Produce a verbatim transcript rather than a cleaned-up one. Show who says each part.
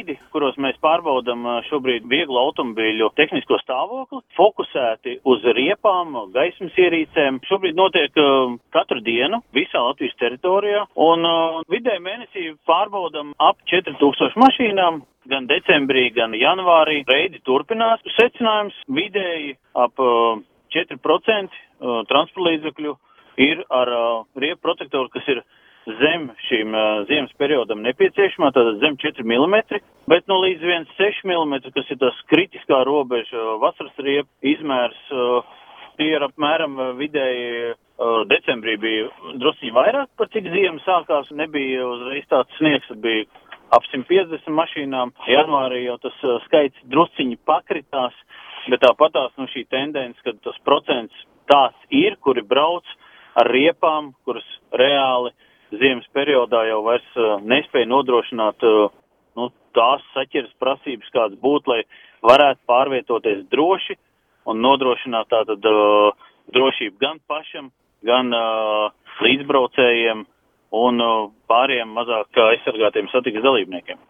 Speaker 1: veidi, kuros mēs pārbaudam šobrīd vieglu automobīļu tehnisko stāvokli, fokusēti uz riepām, gaismas ierīcēm. Šobrīd notiek uh, katru dienu visā Latvijas teritorijā, un uh, vidēji mēnesī pārbaudam ap četri tūkstoši mašīnām. Gan decembrī, gan janvārī reidi turpinās. Secinājums vidēji ap uh, četri procenti uh, transportlīdzekļu ir ar uh, riepu protektoru, kas ir zem šīm uh, ziemas periodam nepieciešamā, tātad zem četri milimetri, bet no līdz viens seši milimetri, kas ir tas kritiskā robeža uh, vasaras riepu izmērs, uh, tie ir apmēram uh, vidēji uh, decembrī bija drusciņi vairāk, par cik ziema sākās, nebija uzreiz tāds sniegs, bija ap simt piecdesmit mašīnām. Janvārī jau tas uh, skaits drusciņi pakritās, bet tāpatās no šī tendence, ka tas procents tāds ir, kuri brauc ar riepām, kuras reāli ziemas periodā jau vairs uh, nespēja nodrošināt uh, nu, tās saķeres prasības, kāds būtu, lai varētu pārvietoties droši un nodrošināt tātad uh, drošību gan pašam, gan uh, līdzbraucējiem un uh, pāriem mazāk aizsargātiem satiksmes dalībniekiem.